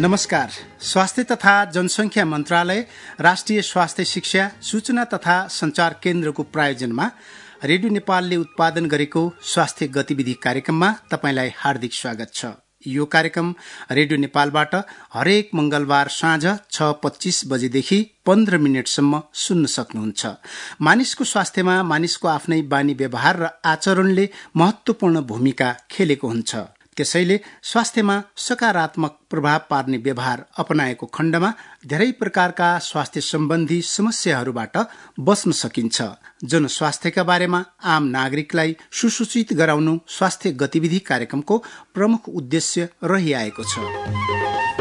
नमस्कार। स्वास्थ्य तथा जनसंख्या मन्त्रालय, राष्ट्रिय स्वास्थ्य शिक्षा, सूचना तथा संचार केन्द्रको प्रायोजनमा रेडियो नेपालले उत्पादन गरेको स्वास्थ्य गतिविधि कार्यक्रममा तपाईंलाई हार्दिक स्वागत छ। यो कार्यक्रम रेडियो नेपालबाट हरेक मंगलबार साँझ 6:25 बजेदेखि 15 मिनटसम्म सुन्न सक्नुहुन्छ। मानिसको स्वास्थ्यमा मानिसको आफ्नै बानी व्यवहार र आचरणले महत्वपूर्ण भूमिका खेलेको हुन्छ। त्यसैले स्वास्थ्यमा सकारात्मक प्रभाव पार्ने व्यवहार अपनाएको खण्डमा धेरै प्रकारका स्वास्थ्य सम्बन्धी समस्याहरूबाट बच्न सकिन्छ। जनस्वास्थ्यका बारेमा आम नागरिकलाई सुसूचित गराउनु स्वास्थ्य गतिविधि कार्यक्रमको प्रमुख उद्देश्य रहिआएको छ।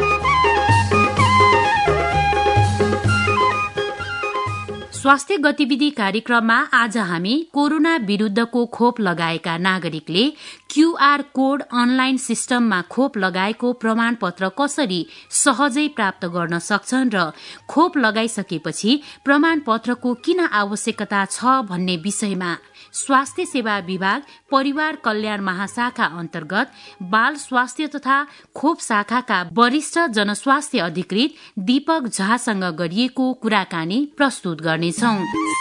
स्वास्थ्य गतिविधि कार्यक्रममा आज हामी कोरोना विरूद्धको खोप लगाएका नागरिकले क्यूआर कोड अनलाइन सिस्टममा खोप लगाएको प्रमाणपत्र कसरी सहजै प्राप्त गर्न सक्छन् र खोप लगाइसकेपछि प्रमाणपत्रको किन आवश्यकता छ भन्ने विषयमा स्वास्थ्य सेवा विभाग परिवार कल्याण महाशाखा अन्तर्गत बाल स्वास्थ्य तथा खोप शाखाका वरिष्ठ जनस्वास्थ्य अधिकृत दीपक झासँग गरिएको कुराकानी प्रस्तुत गर्नेछौं।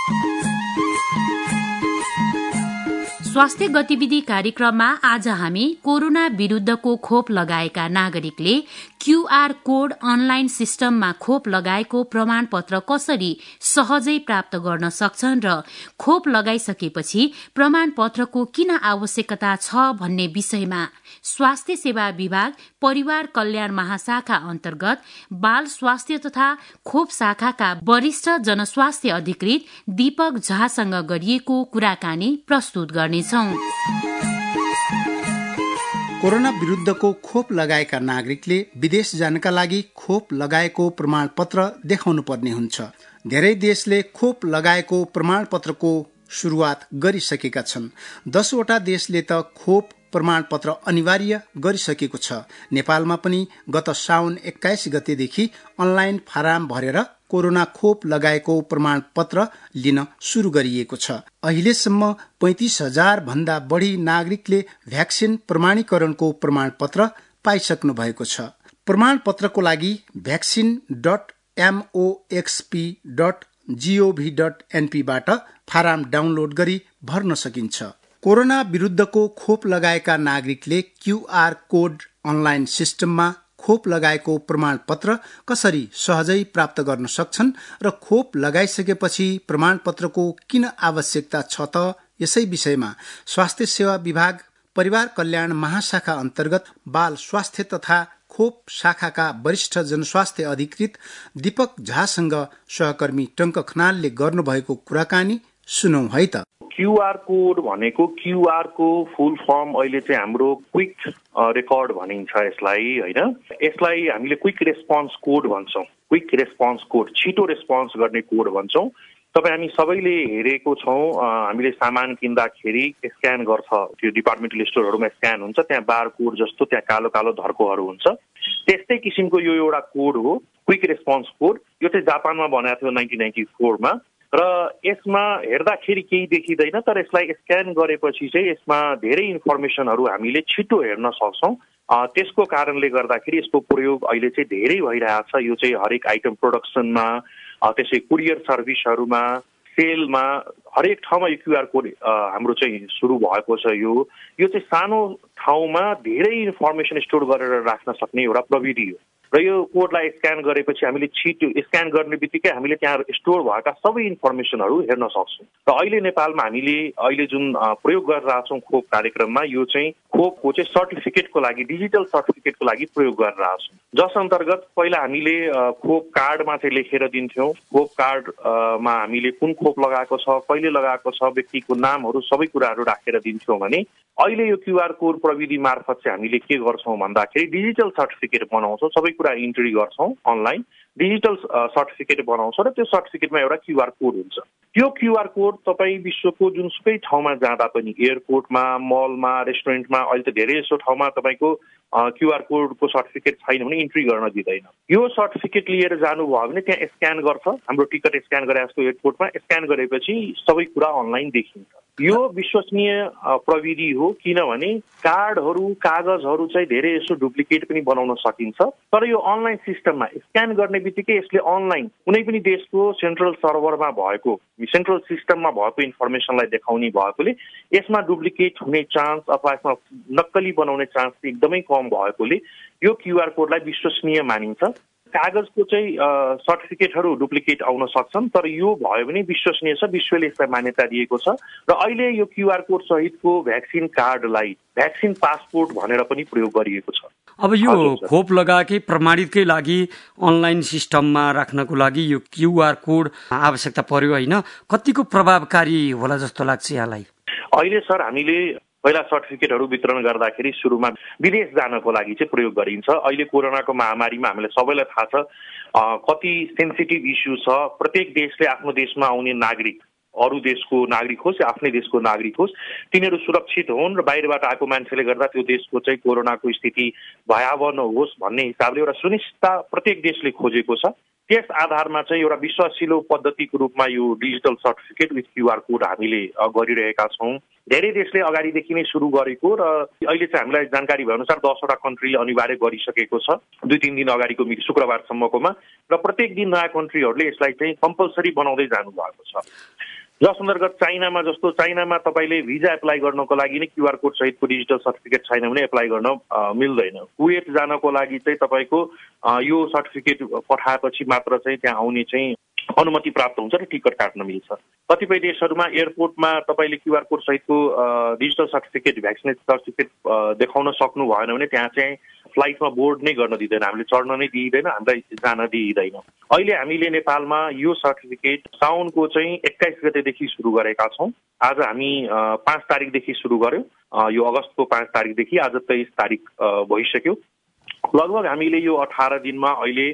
स्वास्थ्य गतिविधि कार्यक्रममा आज हामी कोरोना विरूद्धको खोप लगाएका नागरिकले क्यूआर कोड अनलाइन सिस्टममा खोप लगाएको प्रमाणपत्र कसरी सहजै प्राप्त गर्न सक्छन् र खोप लगाइसकेपछि प्रमाणपत्रको किन आवश्यकता छ भन्ने विषयमा स्वास्थ्य सेवा विभाग परिवार कल्याण महाशाखा अन्तर्गत बाल स्वास्थ्य तथा खोप शाखाका वरिष्ठ जनस्वास्थ्य अधिकृत दीपक झासँग गरिएको कुराकानी प्रस्तुत गर्नेछौं। कोरोना विरूद्धको खोप लगाएका नागरिकले विदेश जानका लागि खोप लगाएको प्रमाणपत्र देखाउनु पर्ने हुन्छ। धेरै देशले खोप लगाएको प्रमाणपत्रको शुरूआत गरिसकेका छन्। 10 वटा देशले त खोप प्रमाणपत्र अनिवार्य गरिसकेको छ। नेपालमा पनि गत साउन 21 गतेदेखि अनलाइन फाराम भरेर कोरोना खोप लगाएको प्रमाणपत्र लिन शुरू गरिएको छ। अहिलेसम्म 35,000 भन्दा बढी नागरिकले भ्याक्सिन प्रमाणीकरणको प्रमाणपत्र पाइसक्नु भएको छ। प्रमाणपत्रको लागि vaccine.moxp.gov.np बाट फाराम डाउनलोड गरी भर्न सकिन्छ। कोरोना विरूद्धको खोप लगाएका नागरिकले क्यूआर कोड अनलाइन सिस्टममा खोप लगाएको प्रमाणपत्र कसरी सहजै प्राप्त गर्न सक्छन् र खोप लगाइसकेपछि प्रमाणपत्रको किन आवश्यकता छ त यसै विषयमा स्वास्थ्य सेवा विभाग परिवार कल्याण महाशाखा अन्तर्गत बाल स्वास्थ्य तथा खोप शाखाका वरिष्ठ जनस्वास्थ्य अधिकृत दीपक झासँग सहकर्मी टंक खनालले गर्नुभएको कुराकानी सुनौ है त। क्यूआर कोड भनेको क्यूआर को फुल फर्म अहिले चाहिँ हाम्रो क्विक रेकर्ड भनिन्छ यसलाई, हैन? यसलाई हामीले क्विक रेस्पोन्स कोड भन्छौं। क्विक रेस्पोन्स कोड, छिटो रेस्पोन्स गर्ने कोड भन्छौं। तपाईँ हामी सबैले हेरेको छौं, हामीले सामान किन्दाखेरि स्क्यान गर्छ, त्यो डिपार्टमेन्टल स्टोरहरुमा स्क्यान हुन्छ, त्यहाँ बार कोड जस्तो त्यहाँ कालो कालो धर्कोहरू हुन्छ। त्यस्तै किसिमको यो एउटा कोड हो क्विक रेस्पोन्स कोड। यो चाहिँ जापानमा बनाएको थियो 1994 मा र यसमा हेर्दाखेरि केही देखिँदैन, तर यसलाई स्क्यान गरेपछि चाहिँ यसमा धेरै इन्फर्मेसनहरू हामीले छिटो हेर्न सक्छौं। त्यसको कारणले गर्दाखेरि यसको प्रयोग अहिले चाहिँ धेरै भइरहेको छ। यो चाहिँ हरेक आइटम प्रोडक्सनमा, त्यसै कुरियर सर्भिसहरूमा, सेलमा, हरेक ठाउँमा यो क्यूआर कोड हाम्रो चाहिँ सुरु भएको छ। यो चाहिँ सानो ठाउँमा धेरै इन्फर्मेसन स्टोर गरेर राख्न सक्ने एउटा प्रविधि हो र यो कोडलाई स्क्यान गरेपछि हामीले छिटो स्क्यान गर्ने बित्तिकै हामीले त्यहाँ स्टोर भएका सबै इन्फर्मेसनहरू हेर्न सक्छौँ। र अहिले नेपालमा हामीले अहिले जुन प्रयोग गरिरहेका छौँ खोप कार्यक्रममा, यो चाहिँ खोपको चाहिँ सर्टिफिकेटको लागि, डिजिटल सर्टिफिकेटको लागि प्रयोग गरिरहेका छौँ। जस अन्तर्गत पहिला हामीले खोप कार्डमा चाहिँ लेखेर दिन्थ्यौँ। खोप कार्डमा हामीले कुन खोप लगाएको छ, कहिले लगाएको छ, व्यक्तिको नामहरू सबै कुराहरू राखेर दिन्थ्यौँ भने अहिले यो क्यूआर कोड प्रविधि मार्फत चाहिँ हामीले के गर्छौँ भन्दाखेरि डिजिटल सर्टिफिकेट बनाउँछौँ। सबै कुरा इन्ट्री गर्छौँ अनलाइन, डिजिटल सर्टिफिकेट बनाउँछौँ र त्यो सर्टिफिकेटमा एउटा क्यूआर कोड हुन्छ। त्यो क्यूआर कोड तपाईँ विश्वको जुनसुकै ठाउँमा जाँदा पनि, एयरपोर्टमा, मलमा, रेस्टुरेन्टमा, अहिले त धेरै जसो ठाउँमा तपाईँको क्यूआर कोडको सर्टिफिकेट छैन भने इन्ट्री गर्न दिँदैन। यो सर्टिफिकेट लिएर जानुभयो भने त्यहाँ स्क्यान गर्छ, हाम्रो टिकट स्क्यान गरे जस्तो एयरपोर्टमा स्क्यान गरेपछि सबै कुरा अनलाइन देखिन्छ। यो विश्वसनीय प्रविधि हो, किनभने कार्डहरू कागजहरू चाहिँ धेरै यसो डुप्लिकेट पनि बनाउन सकिन्छ। तर यो अनलाइन सिस्टममा स्क्यान गर्ने बित्तिकै यसले अनलाइन कुनै पनि देशको सेन्ट्रल सर्भरमा भएको सेन्ट्रल सिस्टममा भएको इन्फर्मेसनलाई देखाउने भएकोले यसमा डुप्लिकेट हुने चान्स अथवा यसमा नक्कली बनाउने चान्स एकदमै कम भएकोले यो क्युआर कोडलाई विश्वसनीय मानिन्छ। कागजको चाहिँ सर्टिफिकेटहरू डुप्लिकेट आउन सक्छन्, तर यो भयो भने विश्वसनीय छ, विश्वले यसलाई मान्यता दिएको छ। र अहिले यो क्युआर कोड सहितको भ्याक्सिन कार्डलाई भ्याक्सिन पासपोर्ट भनेर पनि प्रयोग गरिएको छ। अब यो खोप लगाएकै प्रमाणितकै लागि अनलाइन सिस्टममा राख्नको लागि यो क्युआर कोड आवश्यकता पर्यो होइन? कतिको प्रभावकारी होला जस्तो लाग्छ यहाँलाई? अहिले सर हामीले पहिला सर्टिफिकेटहरू वितरण गर्दाखेरि सुरुमा विदेश जानको लागि चाहिँ प्रयोग गरिन्छ। अहिले कोरोनाको महामारीमा हामीलाई सबैलाई थाहा छ कति सेन्सिटिभ इस्यु छ। प्रत्येक देशले आफ्नो देशमा आउने नागरिक अरू देशको नागरिक होस् या आफ्नै देशको नागरिक होस्, तिनीहरू सुरक्षित हुन् र बाहिरबाट आएको मान्छेले गर्दा त्यो देशको चाहिँ कोरोनाको स्थिति भयावह नहोस् भन्ने हिसाबले एउटा सुनिश्चितता प्रत्येक देशले खोजेको छ। त्यस आधारमा चाहिँ एउटा विश्वासिलो पद्धतिको रूपमा यो digital certificate with QR code हामीले गरिरहेका छौँ। धेरै देशले अगाडिदेखि नै सुरु गरेको र अहिले चाहिँ हामीलाई जानकारी भएअनुसार 10वटा कन्ट्रीले अनिवार्य गरिसकेको छ 2-3 दिन अगाडिको शुक्रबारसम्मकोमा, र प्रत्येक दिन नयाँ कन्ट्रीहरूले यसलाई चाहिँ कम्पलसरी बनाउँदै जानु भएको छ। जस अन्तर्गत चाइनामा तपाईँले भिजा एप्लाई गर्नको लागि नै क्युआर कोड सहितको डिजिटल सर्टिफिकेट छैन भने एप्लाई गर्न मिल्दैन। कुवेत जानको लागि चाहिँ तपाईँको यो सर्टिफिकेट पठाएपछि मात्र चाहिँ त्यहाँ आउने चाहिँ अनुमति प्राप्त हुन्छ र टिकट काट्न मिल्छ। कतिपय देशहरूमा एयरपोर्टमा तपाईँले क्युआर कोड सहितको डिजिटल सर्टिफिकेट भ्याक्सिनेसन सर्टिफिकेट देखाउन सक्नु भएन भने त्यहाँ चाहिँ फ्लाइटमा बोर्ड नै गर्न दिँदैन, हामीले चढ्न नै दिइँदैन, हामीलाई जान दिइँदैन। अहिले हामीले नेपालमा यो सर्टिफिकेट साउनको चाहिँ 21 गतेदेखि सुरु गरेका छौँ। आज हामी 5 तारिकदेखि सुरु गर्यौँ, यो अगस्तको 5 तारिकदेखि आज 23 तारिक भइसक्यो। लगभग हामीले यो 18 दिनमा अहिले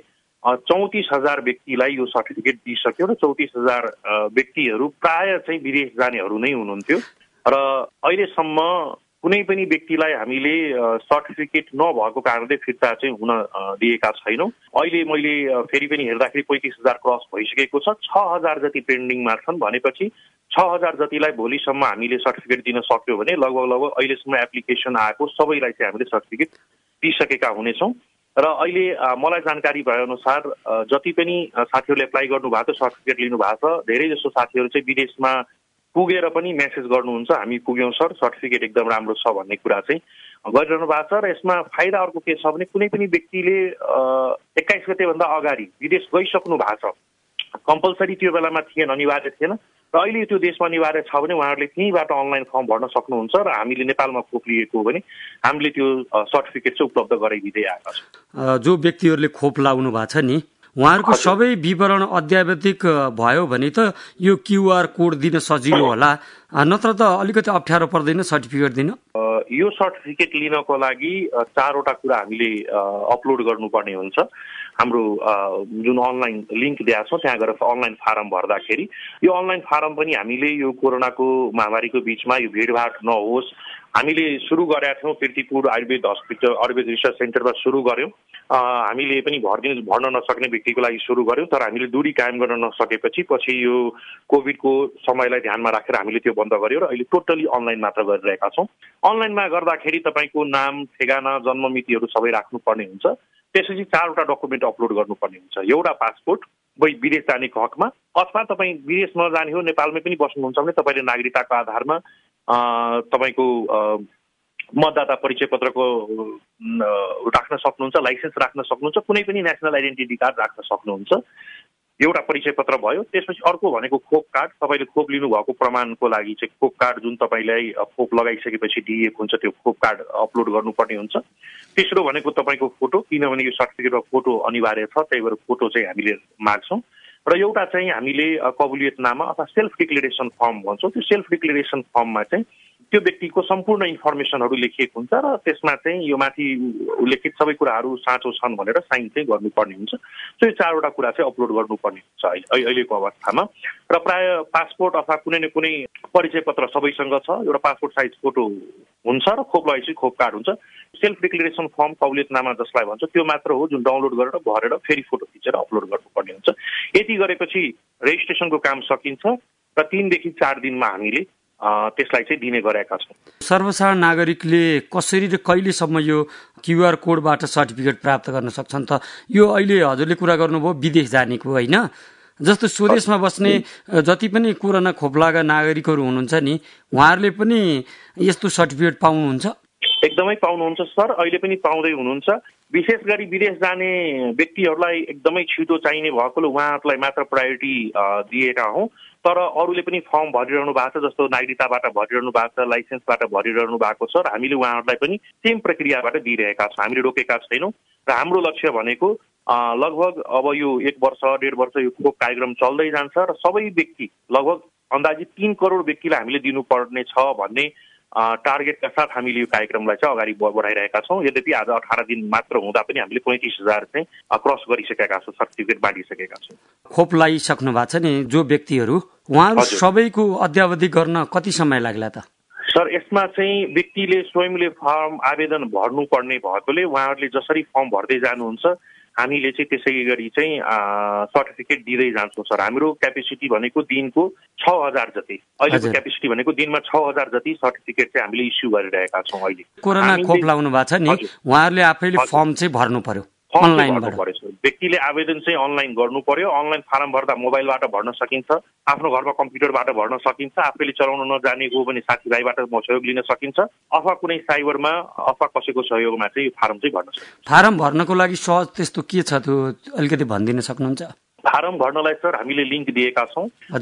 34,000 व्यक्तिलाई यो सर्टिफिकेट दिइसक्यो र 34,000 व्यक्तिहरू प्राय चाहिँ विदेश जानेहरू नै हुनुहुन्थ्यो र अहिलेसम्म कुनै पनि व्यक्तिलाई हामीले सर्टिफिकेट नभएको कारणले फिर्ता चाहिँ हुन दिएका छैनौँ। अहिले मैले फेरि पनि हेर्दाखेरि 35,000 क्रस भइसकेको छ, 6,000 जति पेन्डिङमा छन्। भनेपछि 6,000 जतिलाई भोलिसम्म हामीले सर्टिफिकेट दिन सक्यो भने लगभग अहिलेसम्म एप्लिकेसन आएको सबैलाई चाहिँ हामीले सर्टिफिकेट दिइसकेका हुनेछौँ। र अहिले मलाई जानकारी भएअनुसार जति पनि साथीहरूले एप्लाई गर्नुभएको छ, सर्टिफिकेट लिनुभएको छ, धेरै जसो साथीहरू चाहिँ विदेशमा पुगेर पनि मेसेज गर्नुहुन्छ, हामी पुग्यौँ सर, सर्टिफिकेट एकदम राम्रो छ भन्ने कुरा चाहिँ गरिरहनु भएको छ। र यसमा फाइदा अर्को के छ भने कुनै पनि व्यक्तिले 21 गतेभन्दा अगाडि विदेश गइसक्नु भएको छ, कम्पलसरी त्यो बेलामा थिएन, अनिवार्य थिएन, र अहिले त्यो देशमा अनिवार्य छ भने उहाँहरूले त्यहीँबाट अनलाइन फर्म भर्न सक्नुहुन्छ र हामीले नेपालमा खोप लिएको हो भने हामीले त्यो सर्टिफिकेट चाहिँ उपलब्ध गराइदिँदै आएका छौँ। जो व्यक्तिहरूले खोप लाउनु भएको छ नि उहाँहरूको सबै विवरण अद्यावधिक भयो भने त यो क्युआर कोड दिन सजिलो होला, नत्र त अलिकति अप्ठ्यारो पर्दैन सर्टिफिकेट दिन? यो सर्टिफिकेट लिनको लागि 4वटा कुरा हामीले अपलोड गर्नुपर्ने हुन्छ। हाम्रो जुन अनलाइन लिङ्क दिएको छौँ त्यहाँ गएर अनलाइन फारम भर्दाखेरि यो अनलाइन फारम पनि हामीले यो कोरोनाको महामारीको बिचमा यो भिडभाड नहोस् हामीले सुरु गरेका थियौँ। कीर्तिपुर आयुर्वेद हस्पिटल आयुर्वेद रिसर्च सेन्टरमा सुरु गऱ्यौँ। हामीले पनि भर्न नसक्ने व्यक्तिको लागि सुरु गऱ्यौँ, तर हामीले दूरी कायम गर्न नसकेपछि पछि यो कोभिडको समयलाई ध्यानमा राखेर हामीले त्यो बन्द गर्यौँ र अहिले टोटली अनलाइन मात्र गरिरहेका छौँ। अनलाइनमा गर्दाखेरि तपाईँको नाम, ठेगाना, जन्ममितिहरू सबै राख्नुपर्ने हुन्छ। त्यसपछि 4वटा डकुमेन्ट अपलोड गर्नुपर्ने हुन्छ। एउटा पासपोर्ट विदेश जानेको हकमा, अथवा तपाईँ विदेश नजाने हो नेपालमै पनि बस्नुहुन्छ भने तपाईँले नागरिकताको आधारमा तपाईँको मतदाता परिचय पत्रको राख्न सक्नुहुन्छ, लाइसेन्स राख्न सक्नुहुन्छ, कुनै पनि नेसनल आइडेन्टिटी कार्ड राख्न सक्नुहुन्छ। एउटा परिचय पत्र भयो। त्यसपछि अर्को भनेको खोप कार्ड, तपाईँले खोप लिनुभएको प्रमाणको लागि चाहिँ खोप कार्ड जुन तपाईँलाई खोप लगाइसकेपछि दिइएको हुन्छ त्यो खोप कार्ड अपलोड गर्नुपर्ने हुन्छ। तेस्रो भनेको तपाईँको फोटो, किनभने यो सर्टिफिकेटमा फोटो अनिवार्य छ, त्यही भएर फोटो चाहिँ हामीले माग्छौँ। र एउटा चाहिँ हामीले कबुलियतनामा अथवा सेल्फ डिक्लेरेसन फर्म भन्छौँ। त्यो सेल्फ डिक्लेरेसन फर्ममा चाहिँ त्यो व्यक्तिको सम्पूर्ण इन्फर्मेसनहरू लेखिएको हुन्छ र त्यसमा चाहिँ यो माथि उल्लेखित सबै कुराहरू साँचो छन् भनेर साइन चाहिँ गर्नुपर्ने हुन्छ। सो यो 4वटा कुरा चाहिँ अपलोड गर्नुपर्ने हुन्छ अहिलेको अवस्थामा। र प्राय पासपोर्ट अथवा कुनै न कुनै परिचय पत्र सबैसँग छ, एउटा पासपोर्ट साइज फोटो हुन्छ र खोप लगाएपछि खोप कार्ड हुन्छ। सेल्फ डिक्लेरेसन फर्म कबुलियतनामा जसलाई भन्छ त्यो मात्र हो जुन डाउनलोड गरेर भरेर फेरि फोटो खिचेर अपलोड गर्नुपर्ने हुन्छ। यति गरेपछि रेजिस्ट्रेसनको काम सकिन्छ र 3 देखि 4 दिनमा हामीले त्यसलाई चाहिँ दिने गरेका छौँ। सर्वसाधारण नागरिकले कसरी र कहिलेसम्म यो क्युआर कोडबाट सर्टिफिकेट प्राप्त गर्न सक्छन् त? यो अहिले हजुरले कुरा गर्नुभयो विदेश जानेको होइन, जस्तो स्वदेशमा बस्ने जति पनि कोरोना खोप लगाएका नागरिकहरू हुनुहुन्छ नि, उहाँहरूले पनि यस्तो सर्टिफिकेट पाउनुहुन्छ? एकदमै पाउनुहुन्छ सर, अहिले पनि पाउँदै हुनुहुन्छ। विशेष गरी विदेश जाने व्यक्तिहरूलाई एकदमै छिटो चाहिने भएकोले उहाँहरूलाई मात्र प्रायोरिटी दिएका हौँ। तर अरूले पनि फर्म भरिरहनु भएको छ, जस्तो नागरिकताबाट भरिरहनु भएको छ, लाइसेन्सबाट भरिरहनु भएको छ, र हामीले उहाँहरूलाई पनि सेम प्रक्रियाबाट दिइरहेका छौँ। हामीले रोकेका छैनौँ र हाम्रो लक्ष्य भनेको लगभग अब यो 1 वर्ष 1.5 वर्ष यो खोप कार्यक्रम चल्दै जान्छ र सबै व्यक्ति लगभग अन्दाजित 3 करोड व्यक्तिलाई हामीले दिनुपर्ने छ भन्ने टार्गेटका साथ हामीले यो कार्यक्रमलाई चाहिँ अगाडि बढाइरहेका छौँ। यद्यपि आज 18 दिन मात्र हुँदा पनि हामीले 35,000 चाहिँ क्रस गरिसकेका छौँ, सर्टिफिकेट बाँडिसकेका छौँ। खोप लगाइसक्नु भएको छ नि जो व्यक्तिहरू, उहाँहरू सबैको अद्यावधि गर्न कति समय लाग्ला त? सर, यसमा चाहिँ व्यक्तिले स्वयंले फर्म आवेदन भर्नुपर्ने भएकोले उहाँहरूले जसरी फर्म भर्दै जानुहुन्छ हामीले चाहिँ त्यसै गरी चाहिँ सर्टिफिकेट दिँदै जान्छौँ। सर, हाम्रो क्यापेसिटी भनेको दिनको 6,000 जति, अहिलेको क्यापेसिटी भनेको दिनमा 6,000 जति सर्टिफिकेट चाहिँ हामीले इस्यु गरिरहेका छौँ। अहिले कोरोना खोप लगाउनु भएको छ नि, उहाँहरूले आफैले फर्म चाहिँ भर्नु पर्यो अनलाइनबाट? व्यक्तिले आवेदन चाहिँ अनलाइन गर्नु पर्यो। अनलाइन फारम भर्दा मोबाइलबाट भर्न सकिन्छ, आफ्नो घरमा कम्प्युटरबाट भर्न सकिन्छ, आफैले चलाउन नजाने हो भने साथीभाइबाट सहयोग लिन सकिन्छ, अथवा कुनै साइबरमा अथवा कसैको सहयोगमा चाहिँ यो फारम चाहिँ भर्न सकिन्छ। फारम भर्नको लागि सहज त्यस्तो के छ त्यो अलिकति भनिदिन सक्नुहुन्छ? फारम भर्नलाई सर हामीले लिङ्क दिएका छौँ,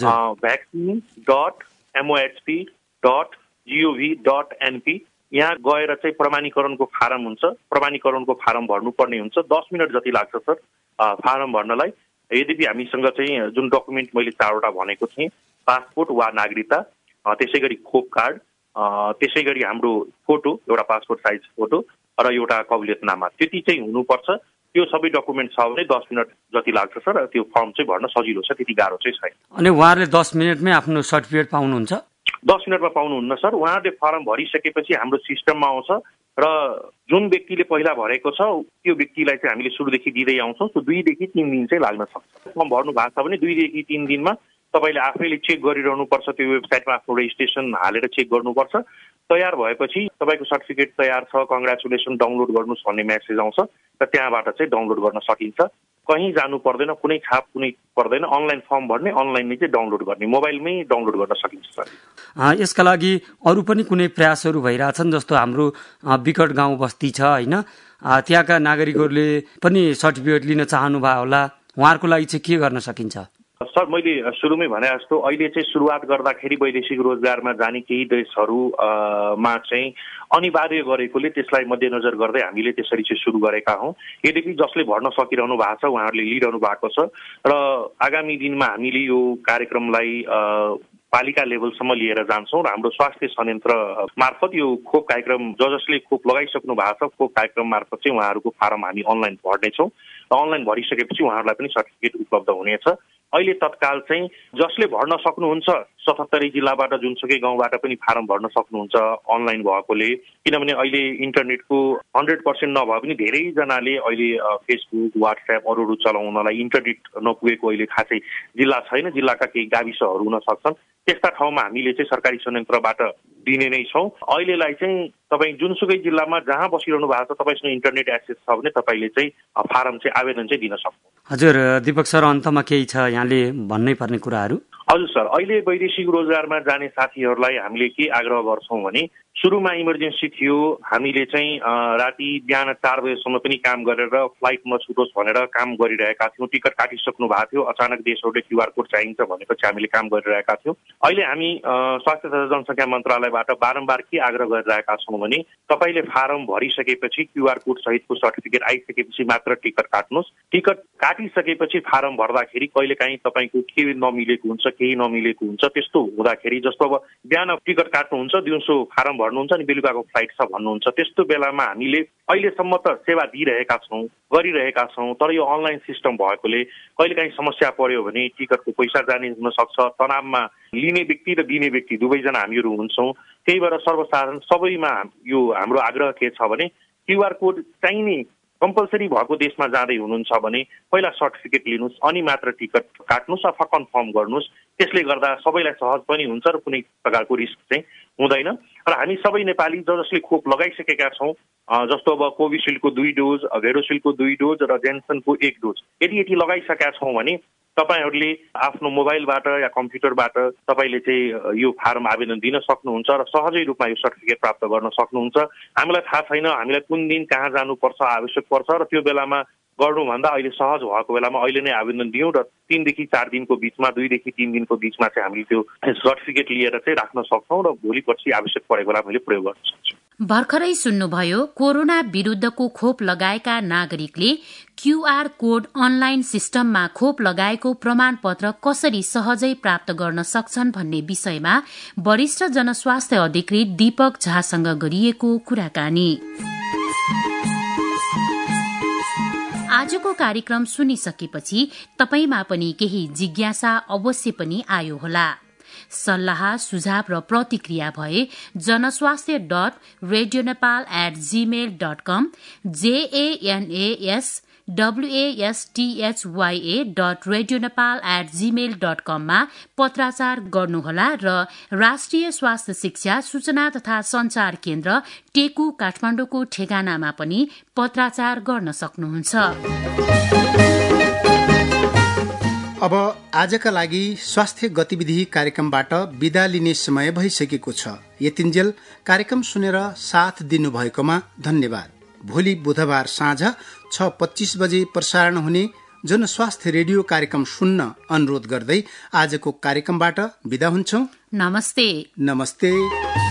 vaccine.mohp.gov.np। यहाँ गएर चाहिँ प्रमाणीकरणको फारम हुन्छ, प्रमाणीकरणको फारम भर्नुपर्ने हुन्छ। 10 मिनट जति लाग्छ सर फारम भर्नलाई। यद्यपि हामीसँग चाहिँ जुन डकुमेन्ट मैले 4वटा भनेको थिएँ, पासपोर्ट वा नागरिकता, त्यसै गरी खोप कार्ड, त्यसै गरी हाम्रो फोटो, एउटा पासपोर्ट साइज फोटो र एउटा कबुलियतनामा, त्यति चाहिँ हुनुपर्छ। त्यो सबै डकुमेन्ट छ भने 10 मिनट जति लाग्छ सर। त्यो फर्म चाहिँ भर्न सजिलो छ, त्यति गाह्रो चाहिँ छैन। अनि उहाँहरूले 10 मिनटमै आफ्नो सर्टिफिकेट पाउनुहुन्छ? 10 मिनटमा पाउनुहुन्न सर। उहाँहरूले फर्म भरिसकेपछि हाम्रो सिस्टममा आउँछ र जुन व्यक्तिले पहिला भरेको छ त्यो व्यक्तिलाई चाहिँ हामीले सुरुदेखि दिँदै आउँछौँ। 2 देखि 3 दिन चाहिँ लाग्न सक्छ। फर्म भर्नु भएको छ भने 2 देखि 3 दिनमा तपाईँले आफैले चेक गरिरहनुपर्छ, त्यो वेबसाइटमा आफ्नो रेजिस्ट्रेसन हालेर चेक गर्नुपर्छ। तयार भएपछि तपाईँको सर्टिफिकेट तयार छ, कङ्ग्रेचुलेसन, डाउनलोड गर्नुहोस् भन्ने मेसेज आउँछ र त्यहाँबाट चाहिँ डाउनलोड गर्न सकिन्छ। कहीँ जानु पर्दैन, कुनै छाप कुनै पर्दैन। अनलाइन फर्म भर्ने, अनलाइनमै चाहिँ डाउनलोड गर्ने, मोबाइलमै डाउनलोड गर्न सकिन्छ सर। यसका लागि अरू पनि कुनै प्रयासहरू भइरहेछन्? जस्तो हाम्रो विकट गाउँ बस्ती छ होइन, त्यहाँका नागरिकहरूले पनि सर्टिफिकेट लिन चाहनुभयो होला, उहाँहरूको लागि चाहिँ के गर्न सकिन्छ? सर, मैले सुरुमै भने जस्तो अहिले चाहिँ सुरुवात गर्दाखेरि वैदेशिक रोजगारमा जाने केही देशहरूमा चाहिँ अनिवार्य गरेकोले त्यसलाई मध्यनजर गर्दै हामीले त्यसरी चाहिँ सुरु गरेका हौँ। यद्यपि जसले भर्न सकिरहनु भएको छ उहाँहरूले लिइरहनु भएको छ र आगामी दिनमा हामीले यो कार्यक्रमलाई पालिका लेभलसम्म लिएर जान्छौँ र हाम्रो स्वास्थ्य संयन्त्र मार्फत यो खोप कार्यक्रम जसले खोप लगाइसक्नु भएको छ खोप कार्यक्रम मार्फत चाहिँ उहाँहरूको फारम हामी अनलाइन भर्नेछौँ र अनलाइन भरिसकेपछि उहाँहरूलाई पनि सर्टिफिकेट उपलब्ध हुनेछ। अहिले तत्काल चाहिँ जसले भर्न सक्नुहुन्छ 77 जिल्लाबाट जुनसुकै गाउँबाट पनि फारम भर्न सक्नुहुन्छ अनलाइन भएकोले, किनभने अहिले इन्टरनेटको 100% नभए पनि धेरैजनाले अहिले फेसबुक, व्हाट्सएप अरू चलाउनलाई इन्टरनेट नपुगेको अहिले खासै जिल्ला छैन, जिल्लाका केही गाविसहरू हुन सक्छन्। त्यस्ता ठाउँमा हामीले चाहिँ सरकारी संयन्त्रबाट दिने नै छौँ। अहिलेलाई चाहिँ तपाईँ जुनसुकै जिल्लामा जहाँ बसिरहनु भएको छ तपाईँसँग इन्टरनेट एक्सेस छ भने तपाईँले चाहिँ फारम चाहिँ आवेदन चाहिँ दिन सक्नुहुन्छ। हजुर दीपक सर, अन्तमा केही छ यहाँले भन्नै पर्ने कुराहरू? हजुर सर, अहिले वैदेशिक रोजगारमा जाने साथीहरूलाई हामीले के आग्रह गर्छौँ भने सुरुमा इमर्जेन्सी थियो, हामीले चाहिँ राति बिहान 4 बजेसम्म पनि काम गरेर फ्लाइट नछुटोस् भनेर काम गरिरहेका थियौँ। टिकट काटिसक्नु भएको थियो, अचानक देशहरूले क्युआर कोड चाहिन्छ भनेपछि हामीले काम गरिरहेका थियौँ। अहिले हामी स्वास्थ्य तथा जनसङ्ख्या मन्त्रालयबाट बारम्बार के आग्रह गरिरहेका छौँ भने तपाईँले फारम भरिसकेपछि क्युआर कोड सहितको सर्टिफिकेट आइसकेपछि मात्र टिकट काट्नुहोस्। टिकट काटिसकेपछि फारम भर्दाखेरि कहिलेकाहीँ तपाईँको के नमिलेको हुन्छ, केही नमिलेको हुन्छ। त्यस्तो हुँदाखेरि जस्तो अब बिहान टिकट काट्नुहुन्छ, दिउँसो फारम भर्नुहुन्छ अनि बेलुकाको फ्लाइट छ भन्नुहुन्छ, त्यस्तो बेलामा हामीले अहिलेसम्म त सेवा दिइरहेका छौँ, गरिरहेका छौँ। तर यो अनलाइन सिस्टम भएकोले कहिलेकाहीँ समस्या पर्यो भने टिकटको पैसा जाने हुन सक्छ। तनावमा लिने व्यक्ति र दिने व्यक्ति दुवैजना हामीहरू हुन्छौँ। त्यही भएर सर्वसाधारण सबैमा यो हाम्रो आग्रह के छ भने क्युआर कोड चाहिने कम्पलसरी भएको देशमा जाँदै हुनुहुन्छ भने पहिला सर्टिफिकेट लिनुहोस् अनि मात्र टिकट काट्नुहोस् अथवा कन्फर्म गर्नुहोस्। त्यसले गर्दा सबैलाई सहज पनि हुन्छ र कुनै प्रकारको रिस्क चाहिँ हुँदैन। र हामी सबै नेपाली जसले खोप लगाइसकेका छौँ, जस्तो अब कोभिसिल्डको 2 डोज, भेरोसिल्डको 2 डोज र जेन्सनको 1 डोज यदि लगाइसकेका छौँ भने तपाईहरूले आफ्नो मोबाइलबाट या कम्प्युटरबाट तपाईँले चाहिँ यो फारम आवेदन दिन सक्नुहुन्छ र सहजै रूपमा यो सर्टिफिकेट प्राप्त गर्न सक्नुहुन्छ। हामीलाई थाहा छैन हामीलाई कुन दिन कहाँ जानुपर्छ, आवश्यक पर्छ, र त्यो बेलामा गर्नुभन्दा अहिले सहज भएको बेलामा अहिले नै आवेदन दियौँ र 3 देखि 4 दिनको बिचमा, 2 देखि 3 दिनको बिचमा चाहिँ हामीले त्यो सर्टिफिकेट लिएर चाहिँ राख्न सक्छौँ र भोलि पछि आवश्यक परेको बेला हामीले प्रयोग गर्न सक्छौँ। भर्खरै सुन्नुभयो, कोरोना विरुद्धको खोप लगाएका नागरिकले क्यूआर कोड अनलाइन सिस्टममा खोप लगाएको प्रमाणपत्र कसरी सहजै प्राप्त गर्न सक्छन् भन्ने विषयमा वरिष्ठ जनस्वास्थ्य अधिकृत दीपक झासँग गरिएको कुराकानी। आजको कार्यक्रम सुनिसकेपछि तपाईमा पनि केही जिज्ञासा अवश्य पनि आयो होला। सल्लाह, सुझाव र प्रतिक्रिया भए janaswasthya.radionepal@gmail.com janaswasthya.radionepal@gmail.com मा पत्राचार गर्नुहोला र राष्ट्रिय स्वास्थ्य शिक्षा सूचना तथा संचार केन्द्र टेकु काठमाडौँको ठेगानामा पनि पत्राचार गर्न सक्नुहुन्छ। अब आजका लागि स्वास्थ्य गतिविधि कार्यक्रमबाट बिदा लिने समय भइसकेको छ। यतिन्जेल कार्यक्रम सुनेर साथ दिनुभएकोमा धन्यवाद। भोलि बुधबार साँझ 6:25 बजे प्रसारण हुने जनस्वास्थ्य रेडियो कार्यक्रम सुन्न अनुरोध गर्दै आजको कार्यक्रमबाट बिदा हुन्छौं। नमस्ते।